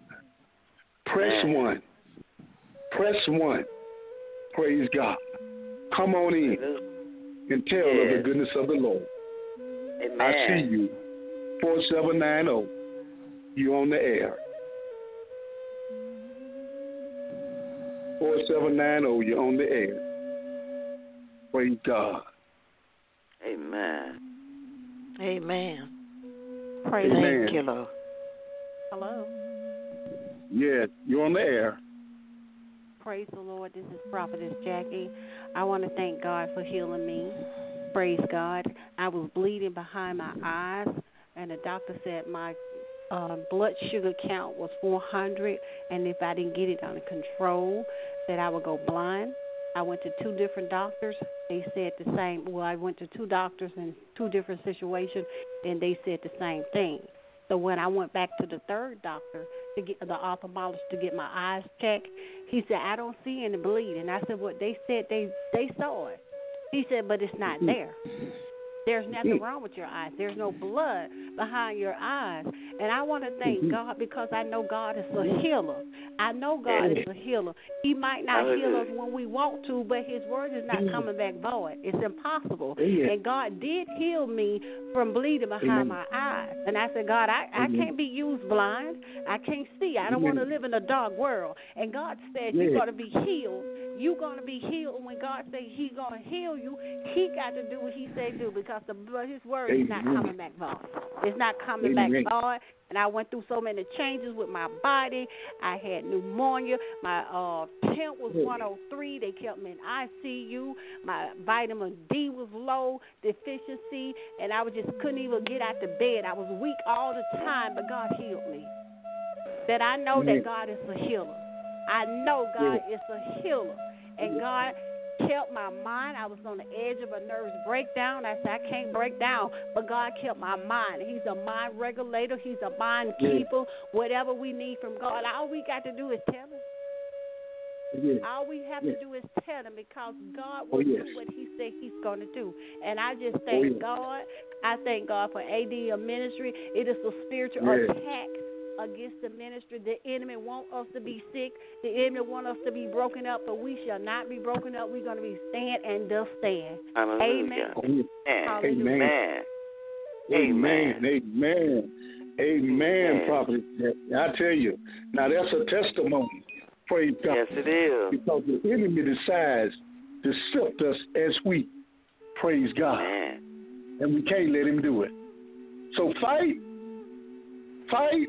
Press Amen. one. Press one. Praise God. Come on in and tell of the Yes. goodness of the Lord. Amen. I see you. four seven nine zero. You on the air. four seven nine zero. You're on the air. Praise God. Amen. Amen. Praise Amen. Thank you, Lord. Hello. Yes, you're on the air. Praise the Lord. This is Prophetess Jackie. I want to thank God for healing me. Praise God. I was bleeding behind my eyes, and the doctor said my um, blood sugar count was four hundred, and if I didn't get it under control, that I would go blind. I went to two different doctors. They said the same. Well, I went to two doctors in two different situations, and they said the same thing. So when I went back to the third doctor, to get the ophthalmologist to get my eyes checked, he said, I don't see any bleeding. I said, well, they said they, they saw it. He said, but it's not there. There's nothing wrong with your eyes. There's no blood behind your eyes. And I want to thank mm-hmm. God because I know God is a healer. I know God is a healer. He might not heal us when we want to, but his word is not coming back void. It's impossible. And God did heal me from bleeding behind my eyes. And I said, God, I, I can't be used blind. I can't see. I don't want to live in a dark world. And God said, you're going to be healed. You're going to be healed. When God said he's going to heal you, he got to do what he said do because the, his word is not coming back void. It's not coming Amen. back void. And I went through so many changes with my body. I had pneumonia. My uh, temp was one oh three. They kept me in I C U. My vitamin D was low, deficiency, and I was just couldn't even get out the bed. I was weak all the time, but God healed me. That I know that God is a healer. I know God is a healer. And God kept my mind. I was on the edge of a nervous breakdown. I said, I can't break down. But God kept my mind. He's a mind regulator. He's a mind keeper. Whatever we need from God, all we got to do is tell him. Yes. All we have yes. to do is tell him because God will oh, yes. do what he said he's going to do. And I just thank oh, yes. God. I thank God for A D M Ministry. It is a spiritual yes. attack against the ministry. The enemy wants us to be sick. The enemy wants us to be broken up, but we shall not be broken up. We're going to be stand and does stand. Hallelujah. Amen. Amen. Amen. Amen. Amen. Amen. Prophet. I tell you, now that's a testimony. Praise God. Yes, it is. Because the enemy decides to sift us as wheat. Praise God. Amen. And we can't let him do it. So fight. Fight.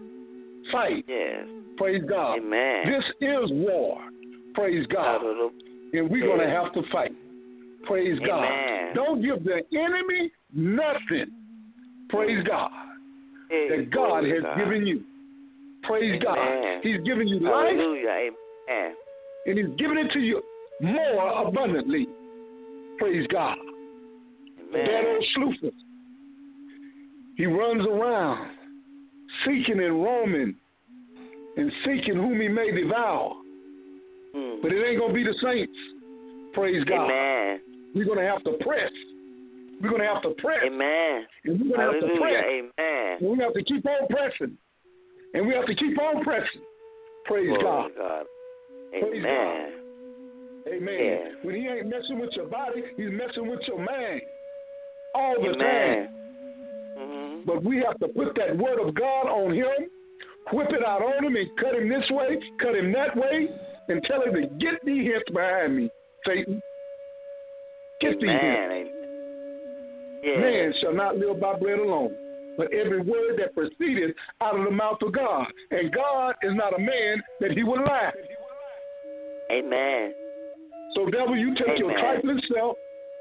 Fight. Yes. Praise God. Amen. This is war. Praise God. And we're yes. going to have to fight. Praise Amen. God. Don't give the enemy nothing. Praise God. Hey, that God has God. given you. Praise Amen. God. He's given you life. Hallelujah. Amen. And he's giving it to you more abundantly. Praise God. Amen. That old Slufus. He runs around seeking and roaming and seeking whom he may devour. Mm. But it ain't going to be the saints. Praise God. Amen. We're going to have to press. We're going to have to press. Amen. And we're going to have to press. Amen. And we have to keep on pressing. And we have to keep on pressing. Praise Glory God. God. Praise Amen. God. Amen. Yeah. When he ain't messing with your body, he's messing with your mind. All the Amen. time. Mm-hmm. But we have to put that word of God on him, whip it out on him, and cut him this way, cut him that way, and tell him to get thee hence behind me, Satan. Get thee hence. Yeah. Man shall not live by bread alone, but every word that proceedeth out of the mouth of God. And God is not a man that he would lie. Amen. So, devil, you take Amen. your trifling self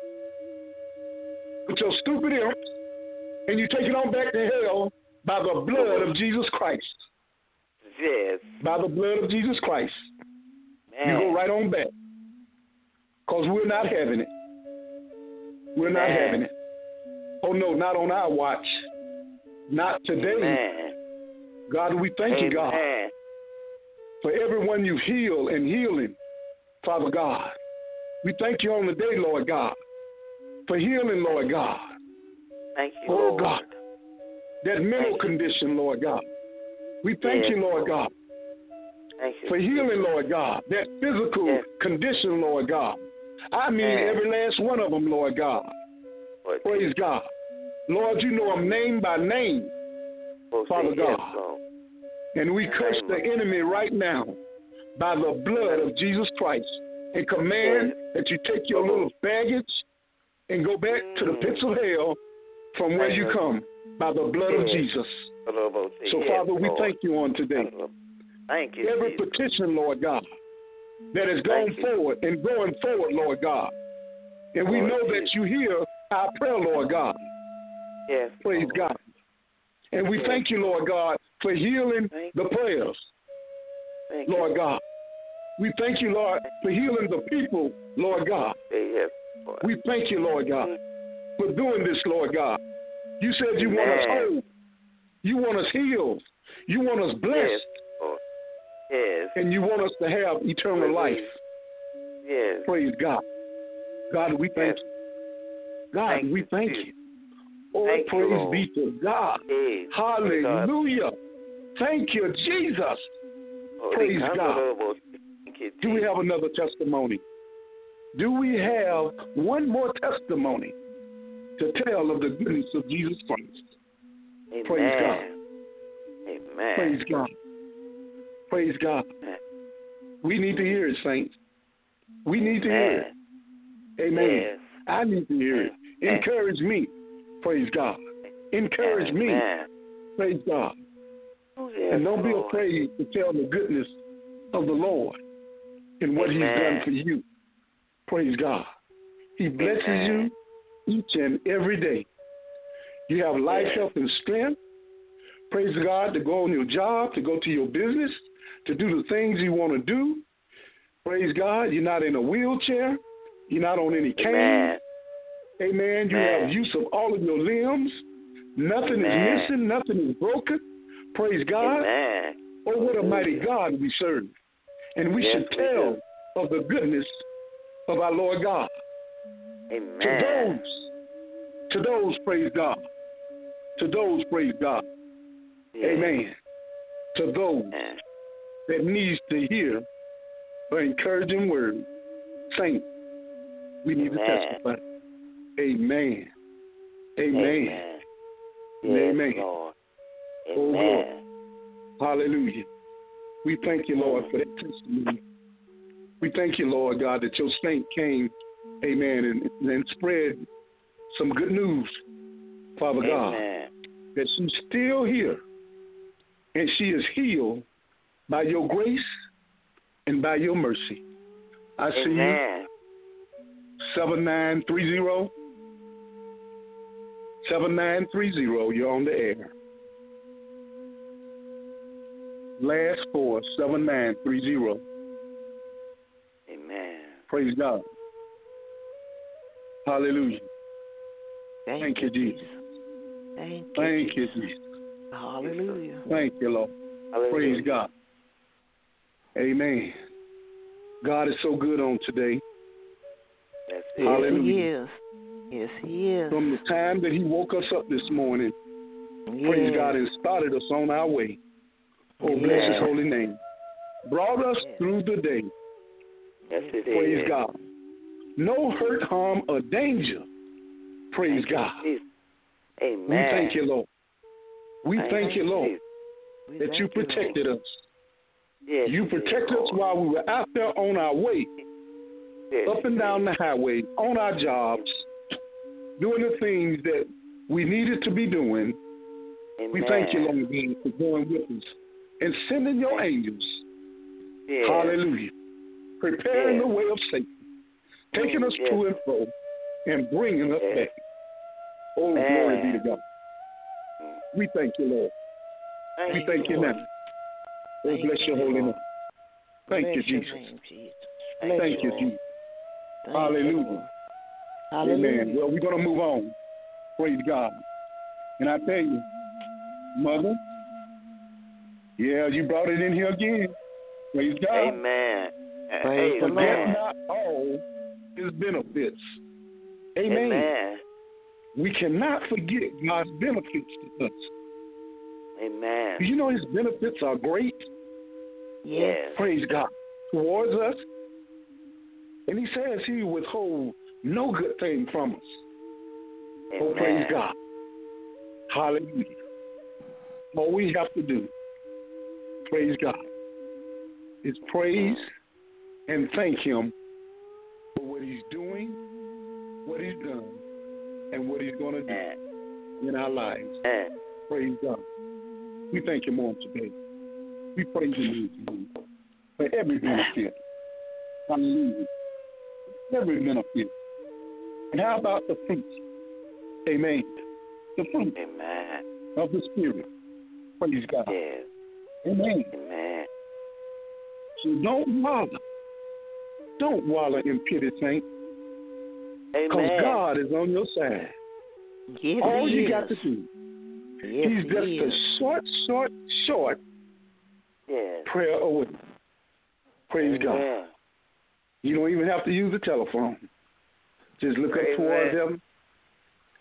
with your stupid imps, and you take it on back to hell by the blood of Jesus Christ. Yes. By the blood of Jesus Christ. Man. You go right on back. Because we're not having it. We're not Man. having it. Oh, no, not on our watch. Not today. Amen. God, we thank Amen. you, God, for everyone you heal and healing, Father God. We thank you on the day, Lord God, for healing, Lord God. Thank you, oh, Lord. God, that mental condition, Lord God. We thank yes, you, Lord God, thank you. for healing, Lord God, that physical yes. condition, Lord God. I mean yes. every last one of them, Lord God. Lord, praise God. Lord, you know them name by name, oh, Father God. Yes, Lord. And we curse the enemy right now by the blood of Jesus Christ and command yes. that you take your little baggage and go back mm. to the pits of hell from where you come by the blood yes. of Jesus. So, yes, Father, we Lord. thank you on today. Thank you. Every Jesus. petition, Lord God, that has gone thank forward you. and going forward, Lord God. And we Lord know Jesus. that you hear our prayer, Lord God. Yes. Praise Lord. God. And we yes. thank you, Lord God, for healing thank the prayers, thank Lord you. God. We thank you, Lord, for healing the people, Lord God. Yes, Lord. We thank you, Lord God, for doing this, Lord God. You said you Amen. want us whole. You want us healed. You want us blessed. Yes, Lord. Yes. And you want us to have eternal life. Yes. Praise God. God, we thank yes. God, Thank we you, thank Jesus. you. Oh, Thank you, praise Lord. be to God. Yes. Hallelujah. Thank you, Jesus. Oh, Praise they come God. over. Thank you, Do we Jesus. have another testimony? Do we have one more testimony to tell of the goodness of Jesus Christ? Amen. Praise God. Amen. Praise God. Praise God. Amen. We need to hear it, saints. We need to hear it. Amen. Yes. I need to hear it. Amen. Encourage me. Praise God. Encourage me. Amen. Praise God. Oh, yes, And don't be Lord. afraid to tell the goodness of the Lord and what Amen. He's done for you. Praise God. He blesses Amen. you each and every day. You have life, Yes. health, and strength. Praise God, to go on your job, to go to your business, to do the things you want to do. Praise God, you're not in a wheelchair. You're not on any cane. Amen. Amen. You Amen. have use of all of your limbs. Nothing Amen. is missing. Nothing is broken. Praise God. Amen. Oh, what a mighty God we serve. And we Yes, should we tell do. of the goodness of our Lord God. Amen. To those, to those, praise God. To those, praise God. Yes. Amen. To those Amen. that needs to hear an encouraging word, saints, we need Amen. to testify. Amen. Amen. Amen. Yes, Amen. Lord. Oh, Amen. hallelujah. We thank you, Lord, for that testimony. We thank you, Lord God, that your saint came, amen, and, and spread some good news, Father God, Amen. that she's still here and she is healed by your grace and by your mercy. I see you, Amen. seven nine three zero. seven nine three zero, you're on the air. Last four, seven nine three zero. Amen. Praise God. Hallelujah. Thank, Thank you, Jesus. Thank you, Thank you, Jesus. Jesus. Hallelujah. Thank you, Lord. Hallelujah. Praise God. Amen. God is so good on today. Yes, Yes, Hallelujah. He is. Yes, He is. From the time that He woke us up this morning, Yes. praise God, and started us on our way. Oh, bless His Yes. holy name. Brought us Yes. through the day. Yes, it Praise is. God. No hurt, harm, or danger. Praise Thank you, God. Jesus. Amen. We thank you, Lord. We Thank thank you, you, Lord, Jesus. We that thank you protected Lord. us. Yes, You it is, protected us Lord. while we were out there on our way, Yes, up and it down is. the highway, on our jobs, doing the things that we needed to be doing. Amen. We thank you, Lord, again, for going with us and sending your angels. Yes. Hallelujah. Preparing Yes. the way of safety, taking us Yes. to and fro, and bringing us Yes. back. Oh, Amen. glory be to God. We thank you, Lord. Thank We thank you Lord. now. Oh, Thank bless you, your holy Lord. name. Thank Bless you, your Jesus. name, Jesus. Thank Thank you, Lord. Jesus. Thank Hallelujah. you, Lord. Hallelujah. Amen. Well, we're going to move on. Praise God. And I tell you, Mother, yeah, you brought it in here again. Praise God. Amen. Praise the Forget Amen. not all His benefits. Amen. Amen. We cannot forget God's benefits to us. Amen. Do you know His benefits are great? Yes. Praise God. Towards us. And He says He withhold no good thing from us. Oh, Amen. praise God. Hallelujah. All we have to do, praise God, is praise and thank Him for what He's doing, what He's done, and what He's going to do Amen. in our lives. Amen. Praise God. We thank Him on today. We praise Him for every benefit. Hallelujah. Every benefit. And how about the fruit? Amen. The fruit Amen. of the Spirit. Praise God. Yes. Amen. Amen. So don't wallow. Don't wallow in pity, saint. Because Amen. God is on your side. Yes, All He you is. got to do, Yes, He's He just is. a short, short, short Yes. prayer away. Praise God. Amen. You don't even have to use the telephone. Just look Amen. up towards Heaven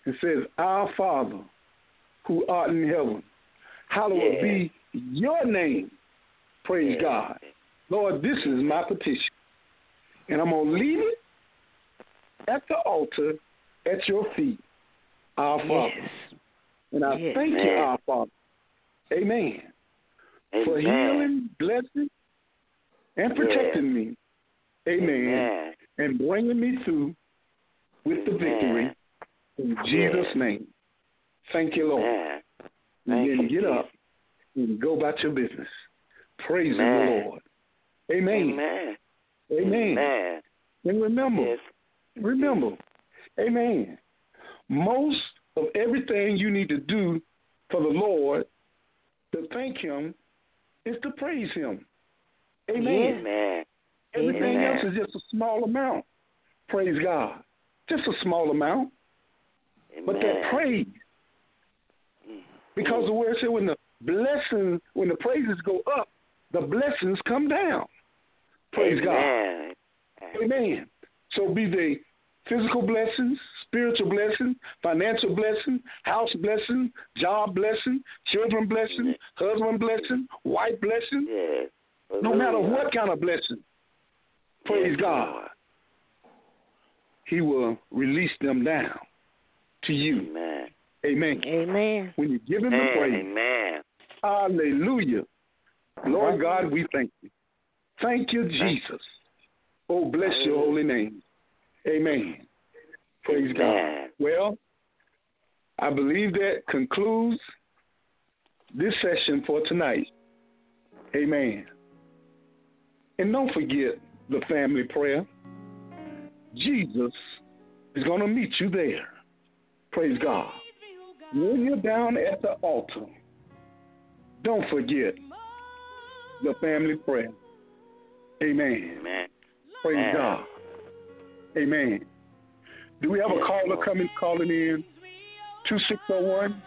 It says, Our Father, who art in heaven, hallowed Yeah. be your name. Praise Yeah. God. Lord, this is my petition. And I'm going to leave it at the altar at your feet, our Father. Yes. And I Yes. thank you, Amen. our Father. Amen. For Amen. healing, blessing, and protecting me. Amen. Amen. And bringing me through with the Amen. victory in Jesus' Yes. name. Thank you, Lord. Amen. And Thank then you, get up and go about your business. Praise Amen. the Lord. Amen. Amen. Amen. Amen. And remember, Yes. remember, amen, most of everything you need to do for the Lord to thank him is to praise him. Amen. Amen. Everything Amen. else is just a small amount. Praise God. Just a small amount. Amen. But that praise, because the word said when the blessings, when the praises go up, the blessings come down. Praise Amen. God. Amen. So be they physical blessings, spiritual blessing, financial blessing, house blessing, job blessing, children blessing, husband blessing, wife blessing. Yes. No matter what kind of blessing, praise Yes, God, Lord. he will release them down to you. Amen. Amen. Amen. When you give him the praise, Amen. hallelujah. Lord God, we thank you. Thank you, Jesus. Oh, bless your holy name. Amen. Praise Amen. God. Well, I believe that concludes this session for tonight. Amen. And don't forget the family prayer. Jesus is going to meet you there. Praise God. When you're down at the altar, don't forget the family prayer. Amen. Amen. Praise Amen. God. Amen. Do we have a caller coming, calling in? two six zero one?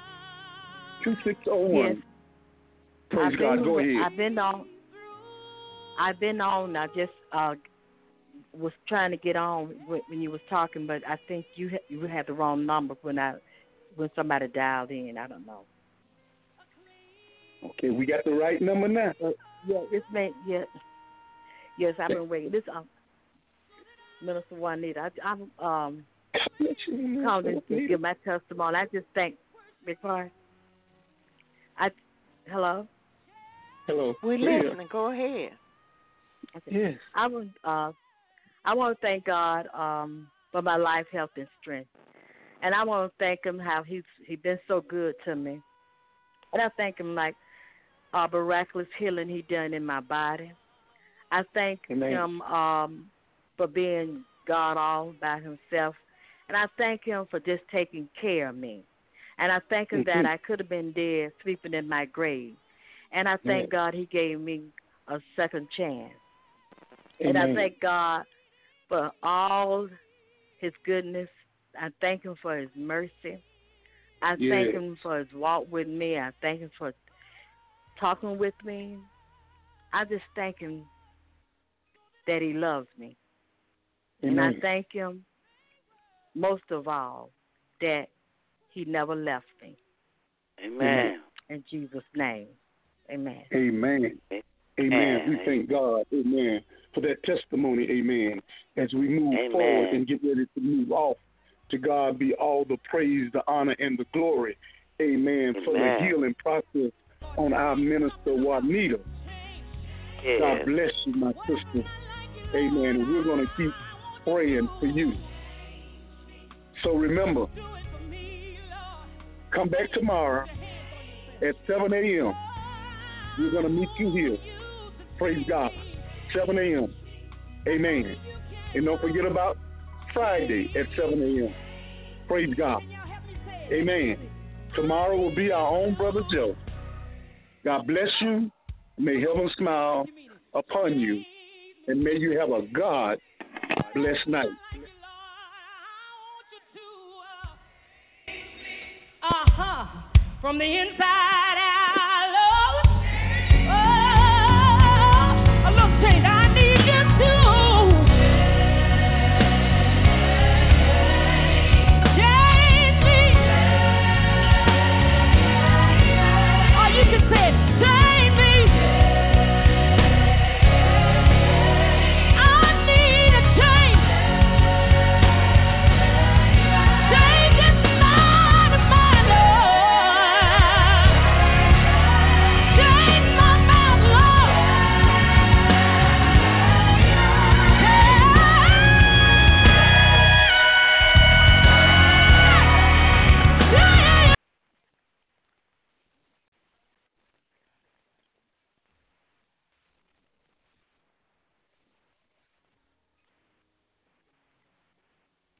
two six zero one. Yes. Praise I've God. been, Go ahead. I've been on. I've been on. I just uh, was trying to get on when you was talking, but I think you ha- you had the wrong number when I when somebody dialed in. I don't know. Okay, we got the right number now. Uh, yeah, this may yeah. Yes, I've been waiting. This um, Minister Juanita. I, I'm um calling to give my testimony. I just thank before. I hello. Hello. We're Yeah. listening. Go ahead. Okay. Yes. I want uh, I want to thank God um for my life, health, and strength, and I want to thank Him how He's He been so good to me, and I thank Him like uh, miraculous healing He done in my body. I thank Amen. Him um for being God all by Himself, and I thank Him for just taking care of me, and I thank Him Mhm. that I could have been dead, sleeping in my grave, and I thank Yes. God He gave me a second chance. And Amen. I thank God for all His goodness. I thank Him for His mercy. I Yes. thank Him for His walk with me. I thank Him for talking with me. I just thank Him that He loves me. Amen. And I thank Him most of all that He never left me. Amen. In Jesus' name, amen. Amen. Amen. We thank God, amen, for that testimony, amen, as we move Amen. forward and get ready to move off. To God be all the praise, the honor, and the glory, amen, for the Amen. healing process on our minister, Juanita. Yes. God bless you, my sister, amen, and we're going to keep praying for you. So remember, come back tomorrow at seven a.m. We're going to meet you here. Praise God. seven a.m. Amen. And don't forget about Friday at seven a.m. Praise God. Amen. Tomorrow will be our own Brother Joe. God bless you. May heaven smile upon you. And may you have a God-blessed night. Uh-huh. From the inside out.